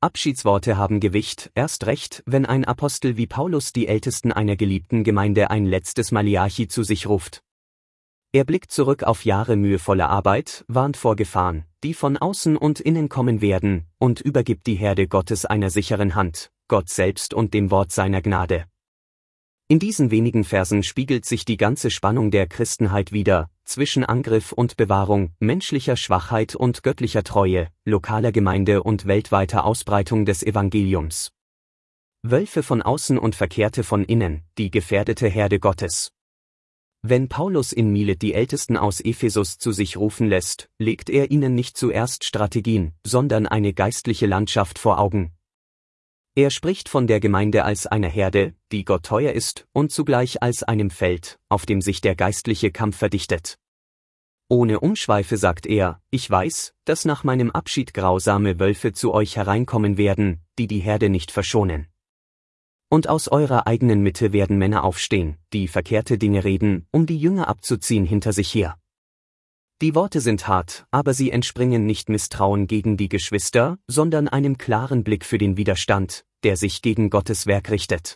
Abschiedsworte haben Gewicht, erst recht, wenn ein Apostel wie Paulus die Ältesten einer geliebten Gemeinde ein letztes Maliarchi zu sich ruft. Er blickt zurück auf Jahre mühevoller Arbeit, warnt vor Gefahren, die von außen und innen kommen werden, und übergibt die Herde Gottes einer sicheren Hand, Gott selbst und dem Wort seiner Gnade. In diesen wenigen Versen spiegelt sich die ganze Spannung der Christenheit wider, zwischen Angriff und Bewahrung, menschlicher Schwachheit und göttlicher Treue, lokaler Gemeinde und weltweiter Ausbreitung des Evangeliums. Wölfe von außen und Verkehrte von innen, die gefährdete Herde Gottes. Wenn Paulus in Milet die Ältesten aus Ephesus zu sich rufen lässt, legt er ihnen nicht zuerst Strategien, sondern eine geistliche Landschaft vor Augen. Er spricht von der Gemeinde als einer Herde, die Gott teuer ist, und zugleich als einem Feld, auf dem sich der geistliche Kampf verdichtet. Ohne Umschweife sagt er: Ich weiß, dass nach meinem Abschied grausame Wölfe zu euch hereinkommen werden, die die Herde nicht verschonen. Und aus eurer eigenen Mitte werden Männer aufstehen, die verkehrte Dinge reden, um die Jünger abzuziehen hinter sich her. Die Worte sind hart, aber sie entspringen nicht Misstrauen gegen die Geschwister, sondern einem klaren Blick für den Widerstand, der sich gegen Gottes Werk richtet.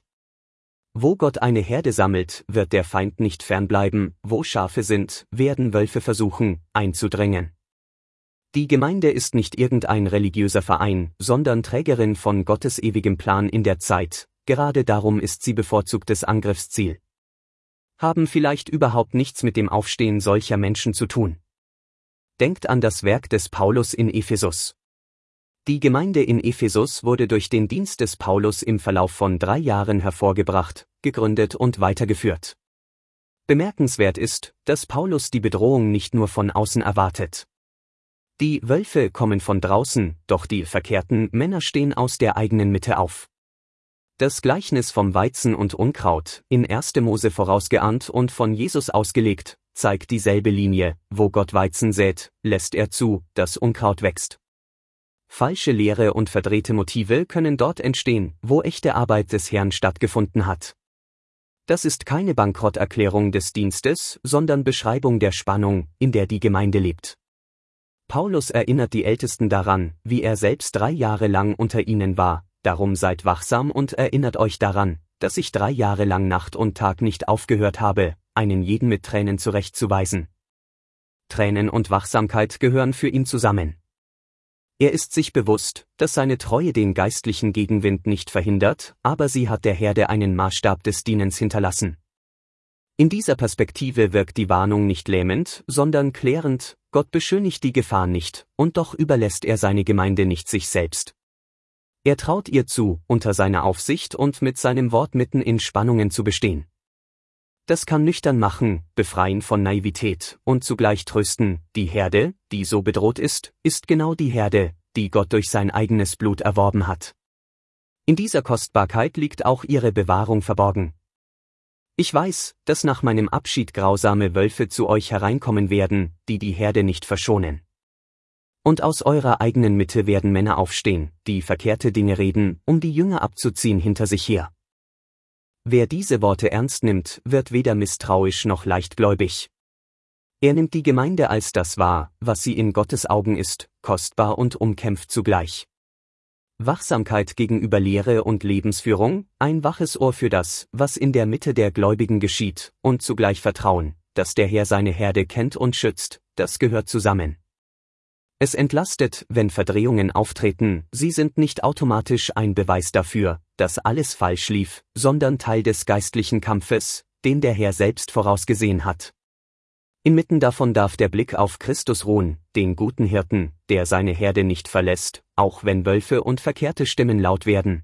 Wo Gott eine Herde sammelt, wird der Feind nicht fernbleiben, wo Schafe sind, werden Wölfe versuchen, einzudrängen. Die Gemeinde ist nicht irgendein religiöser Verein, sondern Trägerin von Gottes ewigem Plan in der Zeit. Gerade darum ist sie bevorzugtes Angriffsziel. Haben vielleicht überhaupt nichts mit dem Aufstehen solcher Menschen zu tun. Denkt an das Werk des Paulus in Ephesus. Die Gemeinde in Ephesus wurde durch den Dienst des Paulus im Verlauf von 3 Jahren hervorgebracht, gegründet und weitergeführt. Bemerkenswert ist, dass Paulus die Bedrohung nicht nur von außen erwartet. Die Wölfe kommen von draußen, doch die verkehrten Männer stehen aus der eigenen Mitte auf. Das Gleichnis vom Weizen und Unkraut, in 1. Mose vorausgeahnt und von Jesus ausgelegt, zeigt dieselbe Linie: Wo Gott Weizen sät, lässt er zu, dass Unkraut wächst. Falsche Lehre und verdrehte Motive können dort entstehen, wo echte Arbeit des Herrn stattgefunden hat. Das ist keine Bankrotterklärung des Dienstes, sondern Beschreibung der Spannung, in der die Gemeinde lebt. Paulus erinnert die Ältesten daran, wie er selbst 3 Jahre lang unter ihnen war. Darum seid wachsam und erinnert euch daran, dass ich 3 Jahre lang Nacht und Tag nicht aufgehört habe, einen jeden mit Tränen zurechtzuweisen. Tränen und Wachsamkeit gehören für ihn zusammen. Er ist sich bewusst, dass seine Treue den geistlichen Gegenwind nicht verhindert, aber sie hat der Herde einen Maßstab des Dienens hinterlassen. In dieser Perspektive wirkt die Warnung nicht lähmend, sondern klärend: Gott beschönigt die Gefahr nicht, und doch überlässt er seine Gemeinde nicht sich selbst. Er traut ihr zu, unter seiner Aufsicht und mit seinem Wort mitten in Spannungen zu bestehen. Das kann nüchtern machen, befreien von Naivität und zugleich trösten: Die Herde, die so bedroht ist genau die Herde, die Gott durch sein eigenes Blut erworben hat. In dieser Kostbarkeit liegt auch ihre Bewahrung verborgen. Ich weiß, dass nach meinem Abschied grausame Wölfe zu euch hereinkommen werden, die die Herde nicht verschonen. Und aus eurer eigenen Mitte werden Männer aufstehen, die verkehrte Dinge reden, um die Jünger abzuziehen hinter sich her. Wer diese Worte ernst nimmt, wird weder misstrauisch noch leichtgläubig. Er nimmt die Gemeinde als das wahr, was sie in Gottes Augen ist, kostbar und umkämpft zugleich. Wachsamkeit gegenüber Lehre und Lebensführung, ein waches Ohr für das, was in der Mitte der Gläubigen geschieht, und zugleich Vertrauen, dass der Herr seine Herde kennt und schützt, das gehört zusammen. Es entlastet, wenn Verdrehungen auftreten, sie sind nicht automatisch ein Beweis dafür, dass alles falsch lief, sondern Teil des geistlichen Kampfes, den der Herr selbst vorausgesehen hat. Inmitten davon darf der Blick auf Christus ruhen, den guten Hirten, der seine Herde nicht verlässt, auch wenn Wölfe und verkehrte Stimmen laut werden.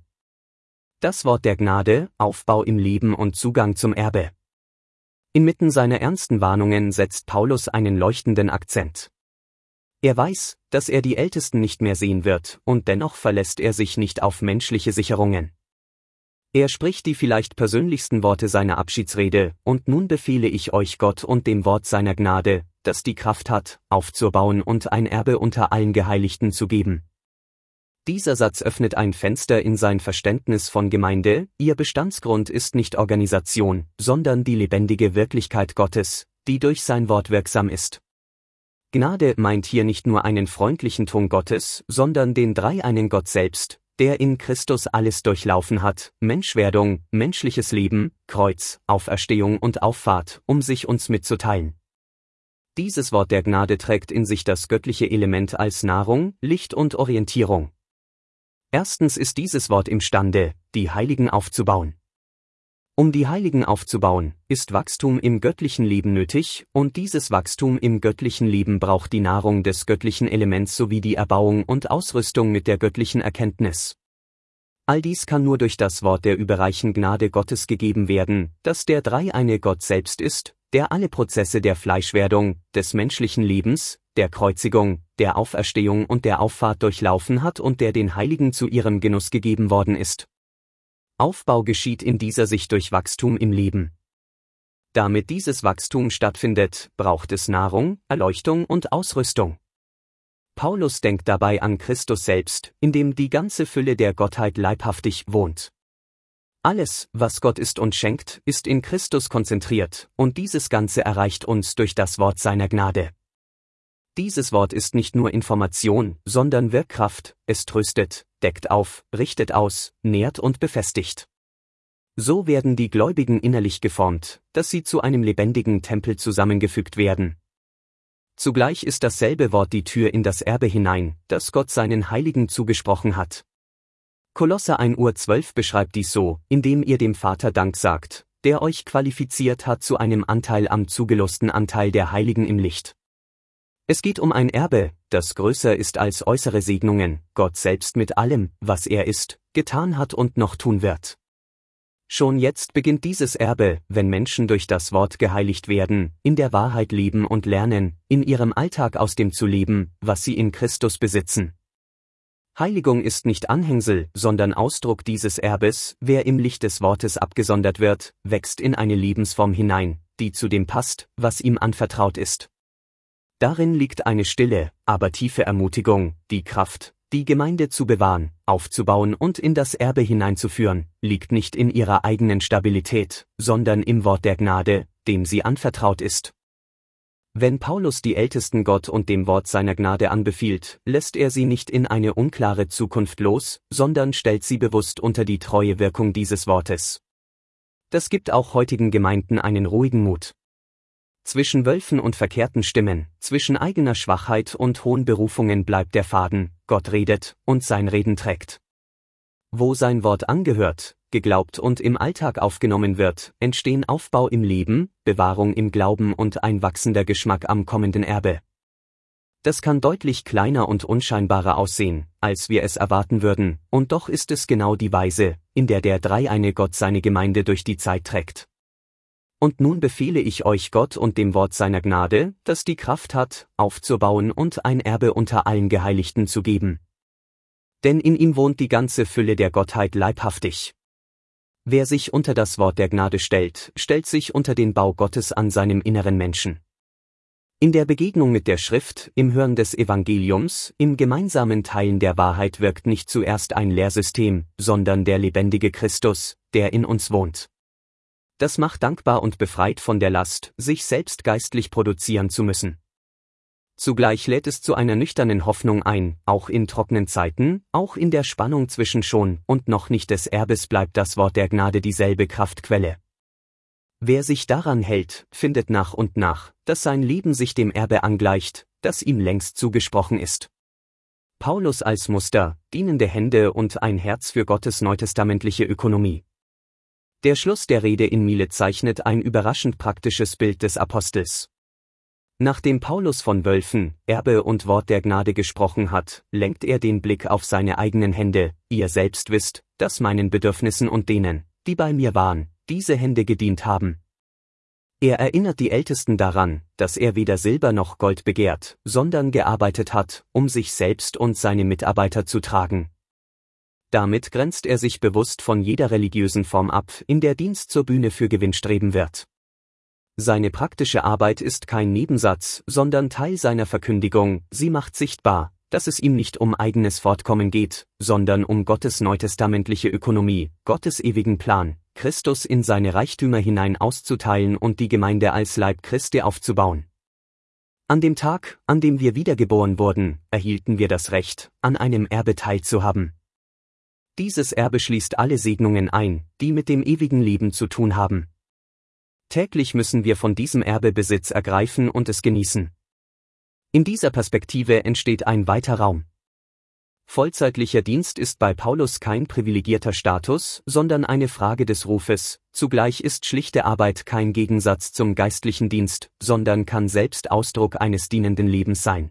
Das Wort der Gnade, Aufbau im Leben und Zugang zum Erbe. Inmitten seiner ernsten Warnungen setzt Paulus einen leuchtenden Akzent. Er weiß, dass er die Ältesten nicht mehr sehen wird, und dennoch verlässt er sich nicht auf menschliche Sicherungen. Er spricht die vielleicht persönlichsten Worte seiner Abschiedsrede: Und nun befehle ich euch Gott und dem Wort seiner Gnade, das die Kraft hat, aufzubauen und ein Erbe unter allen Geheiligten zu geben. Dieser Satz öffnet ein Fenster in sein Verständnis von Gemeinde: Ihr Bestandsgrund ist nicht Organisation, sondern die lebendige Wirklichkeit Gottes, die durch sein Wort wirksam ist. Gnade meint hier nicht nur einen freundlichen Ton Gottes, sondern den dreieinen Gott selbst, der in Christus alles durchlaufen hat, Menschwerdung, menschliches Leben, Kreuz, Auferstehung und Auffahrt, um sich uns mitzuteilen. Dieses Wort der Gnade trägt in sich das göttliche Element als Nahrung, Licht und Orientierung. Erstens ist dieses Wort imstande, die Heiligen aufzubauen. Um die Heiligen aufzubauen, ist Wachstum im göttlichen Leben nötig, und dieses Wachstum im göttlichen Leben braucht die Nahrung des göttlichen Elements sowie die Erbauung und Ausrüstung mit der göttlichen Erkenntnis. All dies kann nur durch das Wort der überreichen Gnade Gottes gegeben werden, das der dreieine Gott selbst ist, der alle Prozesse der Fleischwerdung, des menschlichen Lebens, der Kreuzigung, der Auferstehung und der Auffahrt durchlaufen hat und der den Heiligen zu ihrem Genuss gegeben worden ist. Aufbau geschieht in dieser Sicht durch Wachstum im Leben. Damit dieses Wachstum stattfindet, braucht es Nahrung, Erleuchtung und Ausrüstung. Paulus denkt dabei an Christus selbst, in dem die ganze Fülle der Gottheit leibhaftig wohnt. Alles, was Gott ist und schenkt, ist in Christus konzentriert, und dieses Ganze erreicht uns durch das Wort seiner Gnade. Dieses Wort ist nicht nur Information, sondern Wirkkraft, es tröstet, deckt auf, richtet aus, nährt und befestigt. So werden die Gläubigen innerlich geformt, dass sie zu einem lebendigen Tempel zusammengefügt werden. Zugleich ist dasselbe Wort die Tür in das Erbe hinein, das Gott seinen Heiligen zugesprochen hat. Kolosser 1:12 beschreibt dies so, indem ihr dem Vater Dank sagt, der euch qualifiziert hat zu einem Anteil am zugelosten Anteil der Heiligen im Licht. Es geht um ein Erbe, das größer ist als äußere Segnungen, Gott selbst mit allem, was er ist, getan hat und noch tun wird. Schon jetzt beginnt dieses Erbe, wenn Menschen durch das Wort geheiligt werden, in der Wahrheit leben und lernen, in ihrem Alltag aus dem zu leben, was sie in Christus besitzen. Heiligung ist nicht Anhängsel, sondern Ausdruck dieses Erbes. Wer im Licht des Wortes abgesondert wird, wächst in eine Lebensform hinein, die zu dem passt, was ihm anvertraut ist. Darin liegt eine stille, aber tiefe Ermutigung, die Kraft, die Gemeinde zu bewahren, aufzubauen und in das Erbe hineinzuführen, liegt nicht in ihrer eigenen Stabilität, sondern im Wort der Gnade, dem sie anvertraut ist. Wenn Paulus die Ältesten Gott und dem Wort seiner Gnade anbefiehlt, lässt er sie nicht in eine unklare Zukunft los, sondern stellt sie bewusst unter die treue Wirkung dieses Wortes. Das gibt auch heutigen Gemeinden einen ruhigen Mut. Zwischen Wölfen und verkehrten Stimmen, zwischen eigener Schwachheit und hohen Berufungen bleibt der Faden, Gott redet, und sein Reden trägt. Wo sein Wort angehört, geglaubt und im Alltag aufgenommen wird, entstehen Aufbau im Leben, Bewahrung im Glauben und ein wachsender Geschmack am kommenden Erbe. Das kann deutlich kleiner und unscheinbarer aussehen, als wir es erwarten würden, und doch ist es genau die Weise, in der der dreieine Gott seine Gemeinde durch die Zeit trägt. Und nun befehle ich euch Gott und dem Wort seiner Gnade, das die Kraft hat, aufzubauen und ein Erbe unter allen Geheiligten zu geben. Denn in ihm wohnt die ganze Fülle der Gottheit leibhaftig. Wer sich unter das Wort der Gnade stellt, stellt sich unter den Bau Gottes an seinem inneren Menschen. In der Begegnung mit der Schrift, im Hören des Evangeliums, im gemeinsamen Teilen der Wahrheit wirkt nicht zuerst ein Lehrsystem, sondern der lebendige Christus, der in uns wohnt. Das macht dankbar und befreit von der Last, sich selbst geistlich produzieren zu müssen. Zugleich lädt es zu einer nüchternen Hoffnung ein, auch in trockenen Zeiten, auch in der Spannung zwischen schon und noch nicht des Erbes bleibt das Wort der Gnade dieselbe Kraftquelle. Wer sich daran hält, findet nach und nach, dass sein Leben sich dem Erbe angleicht, das ihm längst zugesprochen ist. Paulus als Muster, dienende Hände und ein Herz für Gottes neutestamentliche Ökonomie. Der Schluss der Rede in Milet zeichnet ein überraschend praktisches Bild des Apostels. Nachdem Paulus von Wölfen, Erbe und Wort der Gnade gesprochen hat, lenkt er den Blick auf seine eigenen Hände. Ihr selbst wisst, dass meinen Bedürfnissen und denen, die bei mir waren, diese Hände gedient haben. Er erinnert die Ältesten daran, dass er weder Silber noch Gold begehrt, sondern gearbeitet hat, um sich selbst und seine Mitarbeiter zu tragen. Damit grenzt er sich bewusst von jeder religiösen Form ab, in der Dienst zur Bühne für Gewinn streben wird. Seine praktische Arbeit ist kein Nebensatz, sondern Teil seiner Verkündigung. Sie macht sichtbar, dass es ihm nicht um eigenes Fortkommen geht, sondern um Gottes neutestamentliche Ökonomie, Gottes ewigen Plan, Christus in seine Reichtümer hinein auszuteilen und die Gemeinde als Leib Christi aufzubauen. An dem Tag, an dem wir wiedergeboren wurden, erhielten wir das Recht, an einem Erbe teilzuhaben. dieses Erbe schließt alle Segnungen ein, die mit dem ewigen Leben zu tun haben. Täglich müssen wir von diesem Erbe Besitz ergreifen und es genießen. In dieser Perspektive entsteht ein weiter Raum. Vollzeitlicher Dienst ist bei Paulus kein privilegierter Status, sondern eine Frage des Rufes. Zugleich ist schlichte Arbeit kein Gegensatz zum geistlichen Dienst, sondern kann selbst Ausdruck eines dienenden Lebens sein.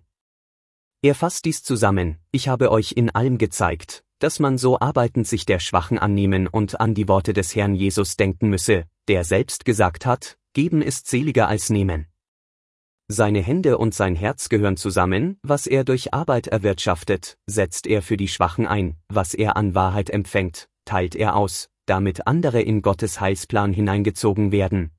Er fasst dies zusammen: Ich habe euch in allem gezeigt, dass man so arbeitend sich der Schwachen annehmen und an die Worte des Herrn Jesus denken müsse, der selbst gesagt hat: Geben ist seliger als nehmen. Seine Hände und sein Herz gehören zusammen. Was er durch Arbeit erwirtschaftet, setzt er für die Schwachen ein. Was er an Wahrheit empfängt, teilt er aus, damit andere in Gottes Heilsplan hineingezogen werden.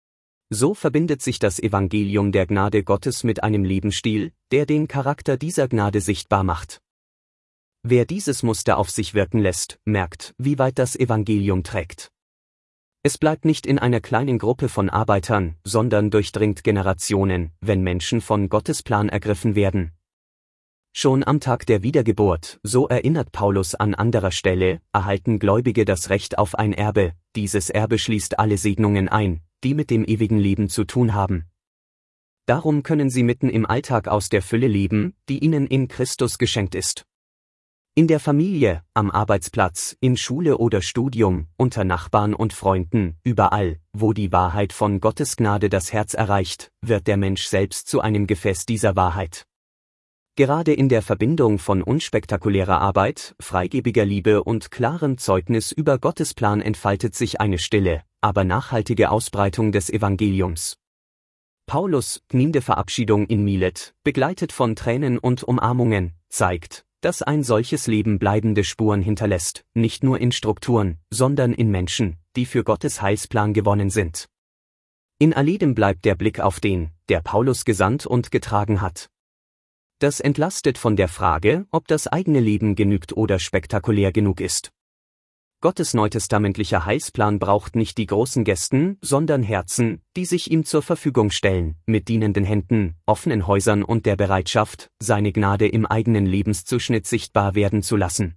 So verbindet sich das Evangelium der Gnade Gottes mit einem Lebensstil, der den Charakter dieser Gnade sichtbar macht. Wer dieses Muster auf sich wirken lässt, merkt, wie weit das Evangelium trägt. Es bleibt nicht in einer kleinen Gruppe von Arbeitern, sondern durchdringt Generationen, wenn Menschen von Gottes Plan ergriffen werden. Schon am Tag der Wiedergeburt, so erinnert Paulus an anderer Stelle, erhalten Gläubige das Recht auf ein Erbe. Dieses Erbe schließt alle Segnungen ein, die mit dem ewigen Leben zu tun haben. Darum können sie mitten im Alltag aus der Fülle leben, die ihnen in Christus geschenkt ist. In der Familie, am Arbeitsplatz, in Schule oder Studium, unter Nachbarn und Freunden, überall, wo die Wahrheit von Gottes Gnade das Herz erreicht, wird der Mensch selbst zu einem Gefäß dieser Wahrheit. Gerade in der Verbindung von unspektakulärer Arbeit, freigebiger Liebe und klarem Zeugnis über Gottes Plan entfaltet sich eine stille, aber nachhaltige Ausbreitung des Evangeliums. Paulus' kniende Verabschiedung in Milet, begleitet von Tränen und Umarmungen, zeigt, dass ein solches Leben bleibende Spuren hinterlässt, nicht nur in Strukturen, sondern in Menschen, die für Gottes Heilsplan gewonnen sind. In alledem bleibt der Blick auf den, der Paulus gesandt und getragen hat. Das entlastet von der Frage, ob das eigene Leben genügt oder spektakulär genug ist. Gottes neutestamentlicher Heilsplan braucht nicht die großen Gesten, sondern Herzen, die sich ihm zur Verfügung stellen, mit dienenden Händen, offenen Häusern und der Bereitschaft, seine Gnade im eigenen Lebenszuschnitt sichtbar werden zu lassen.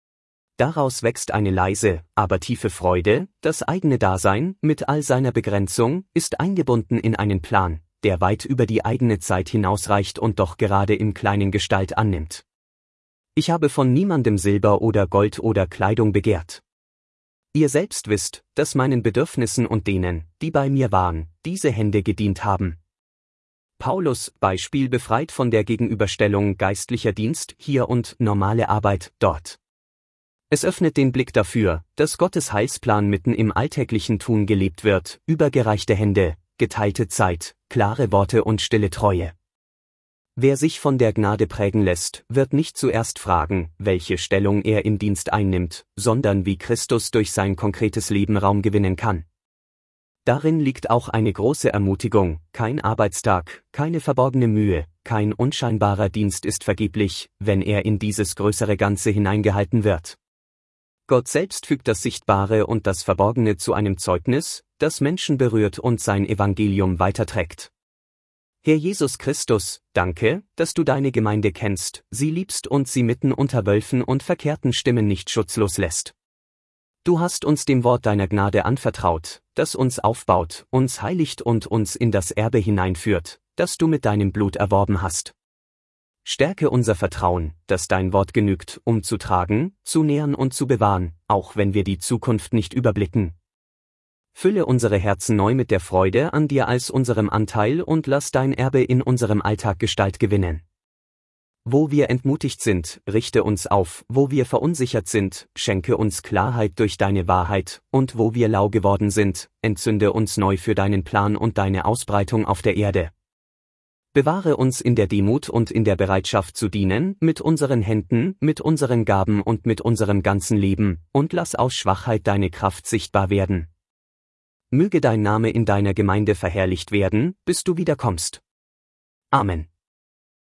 Daraus wächst eine leise, aber tiefe Freude. Das eigene Dasein, mit all seiner Begrenzung, ist eingebunden in einen Plan, der weit über die eigene Zeit hinausreicht und doch gerade im Kleinen Gestalt annimmt. Ich habe von niemandem Silber oder Gold oder Kleidung begehrt. Ihr selbst wisst, dass meinen Bedürfnissen und denen, die bei mir waren, diese Hände gedient haben. Paulus' Beispiel befreit von der Gegenüberstellung geistlicher Dienst hier und normale Arbeit dort. Es öffnet den Blick dafür, dass Gottes Heilsplan mitten im alltäglichen Tun gelebt wird, übergereichte Hände, geteilte Zeit, klare Worte und stille Treue. Wer sich von der Gnade prägen lässt, wird nicht zuerst fragen, welche Stellung er im Dienst einnimmt, sondern wie Christus durch sein konkretes Leben Raum gewinnen kann. Darin liegt auch eine große Ermutigung: Kein Arbeitstag, keine verborgene Mühe, kein unscheinbarer Dienst ist vergeblich, wenn er in dieses größere Ganze hineingehalten wird. Gott selbst fügt das Sichtbare und das Verborgene zu einem Zeugnis, das Menschen berührt und sein Evangelium weiterträgt. Herr Jesus Christus, danke, dass du deine Gemeinde kennst, sie liebst und sie mitten unter Wölfen und verkehrten Stimmen nicht schutzlos lässt. Du hast uns dem Wort deiner Gnade anvertraut, das uns aufbaut, uns heiligt und uns in das Erbe hineinführt, das du mit deinem Blut erworben hast. Stärke unser Vertrauen, dass dein Wort genügt, um zu tragen, zu nähren und zu bewahren, auch wenn wir die Zukunft nicht überblicken. Fülle unsere Herzen neu mit der Freude an dir als unserem Anteil und lass dein Erbe in unserem Alltag Gestalt gewinnen. Wo wir entmutigt sind, richte uns auf, wo wir verunsichert sind, schenke uns Klarheit durch deine Wahrheit, und wo wir lau geworden sind, entzünde uns neu für deinen Plan und deine Ausbreitung auf der Erde. Bewahre uns in der Demut und in der Bereitschaft zu dienen, mit unseren Händen, mit unseren Gaben und mit unserem ganzen Leben, und lass aus Schwachheit deine Kraft sichtbar werden. Möge dein Name in deiner Gemeinde verherrlicht werden, bis du wiederkommst. Amen.